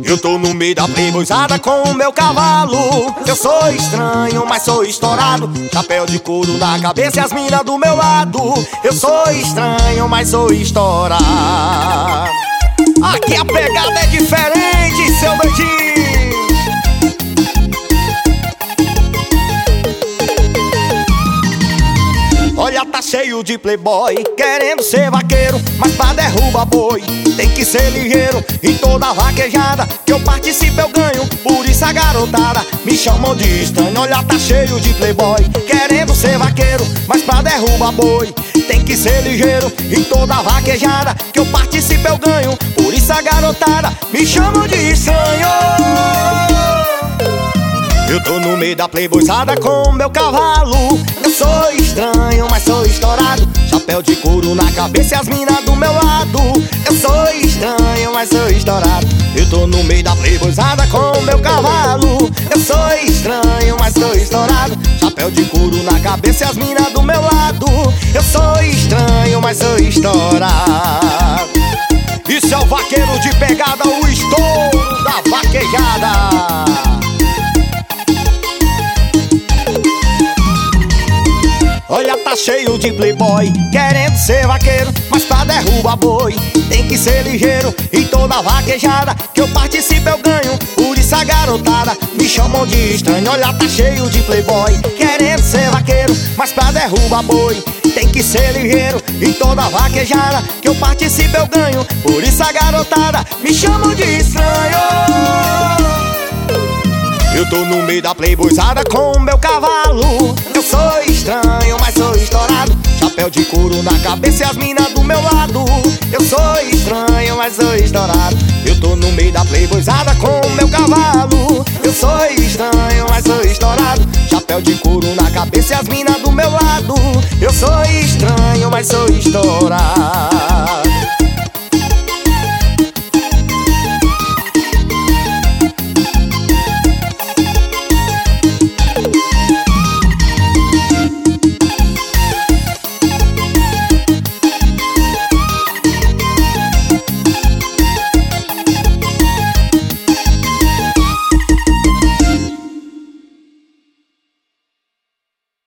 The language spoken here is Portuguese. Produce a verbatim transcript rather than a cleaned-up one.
Eu tô no meio da playboyzada com o meu cavalo. Eu sou estranho, mas sou estourado. Chapéu de couro na cabeça e as minas do meu lado. Eu sou estranho, mas sou estourado. Aqui a pegada é diferente, seu doidinho. Olha, tá cheio de playboy querendo ser vaqueiro, mas pra derrubar boi tem que ser ligeiro. Em toda vaquejada que eu participo eu ganho, por isso a garotada me chamam de estranho. Olha, tá cheio de playboy querendo ser vaqueiro, mas pra derrubar boi tem que ser ligeiro. Em toda vaquejada que eu participo eu ganho, por isso a garotada me chamam de estranho. Eu tô no meio da playboyzada com meu cavalo. Eu sou estranho, mas sou estourado. Chapéu de couro na cabeça e as minas do meu lado. Eu sou estranho, mas sou estourado. Eu tô no meio da playboyzada com meu cavalo. Eu sou estranho, mas sou estourado. Chapéu de couro na cabeça e as minas do meu lado. Eu sou estranho, mas sou estourado. Isso é o vaqueiro de pegada, o estouro da vaquejada. Olha, tá cheio de playboy querendo ser vaqueiro, mas pra derrubar boi tem que ser ligeiro. Em toda vaquejada que eu participo eu ganho, por isso a garotada me chamam de estranho. Olha, tá cheio de playboy querendo ser vaqueiro, mas pra derrubar boi tem que ser ligeiro. Em toda vaquejada que eu participo eu ganho, por isso a garotada me chamam de estranho. Eu tô no meio da playboyzada com meu cavalo. Eu sou estranho, mas sou estourado. Chapéu de couro na cabeça e as minas do meu lado. Eu sou estranho, mas sou estourado. Eu tô no meio da playboyzada com meu cavalo. Eu sou estranho, mas sou estourado. Chapéu de couro na cabeça e as minas do meu lado. Eu sou estranho, mas sou estourado.